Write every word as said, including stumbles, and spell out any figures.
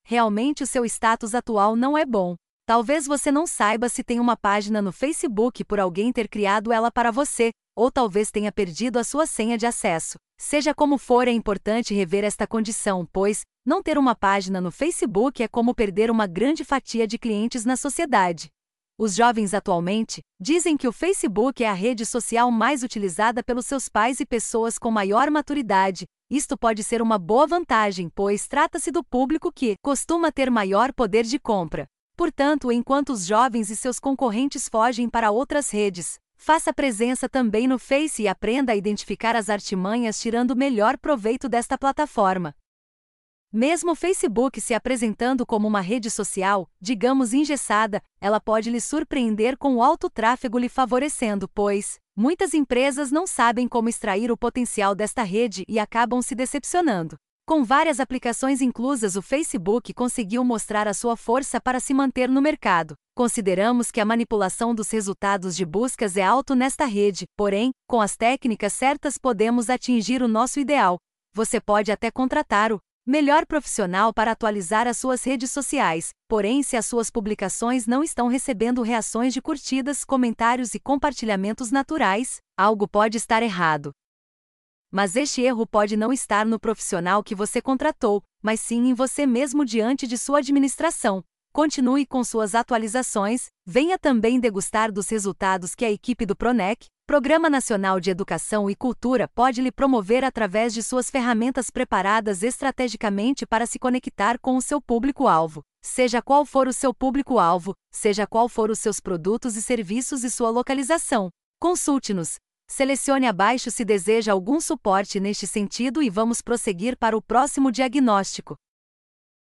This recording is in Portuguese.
realmente o seu status atual não é bom. Talvez você não saiba se tem uma página no Facebook por alguém ter criado ela para você, ou talvez tenha perdido a sua senha de acesso. Seja como for, é importante rever esta condição, pois não ter uma página no Facebook é como perder uma grande fatia de clientes na sociedade. Os jovens atualmente dizem que o Facebook é a rede social mais utilizada pelos seus pais e pessoas com maior maturidade. Isto pode ser uma boa vantagem, pois trata-se do público que costuma ter maior poder de compra. Portanto, enquanto os jovens e seus concorrentes fogem para outras redes, faça presença também no Face e aprenda a identificar as artimanhas tirando o melhor proveito desta plataforma. Mesmo o Facebook se apresentando como uma rede social, digamos engessada, ela pode lhe surpreender com o alto tráfego lhe favorecendo, pois muitas empresas não sabem como extrair o potencial desta rede e acabam se decepcionando. Com várias aplicações inclusas, o Facebook conseguiu mostrar a sua força para se manter no mercado. Consideramos que a manipulação dos resultados de buscas é alto nesta rede, porém, com as técnicas certas podemos atingir o nosso ideal. Você pode até contratar o melhor profissional para atualizar as suas redes sociais, porém, se as suas publicações não estão recebendo reações de curtidas, comentários e compartilhamentos naturais, algo pode estar errado. Mas este erro pode não estar no profissional que você contratou, mas sim em você mesmo diante de sua administração. Continue com suas atualizações, venha também degustar dos resultados que a equipe do PRONEC, Programa Nacional de Educação e Cultura, pode lhe promover através de suas ferramentas preparadas estrategicamente para se conectar com o seu público-alvo. Seja qual for o seu público-alvo, seja qual for os seus produtos e serviços e sua localização. Consulte-nos. Selecione abaixo se deseja algum suporte neste sentido e vamos prosseguir para o próximo diagnóstico.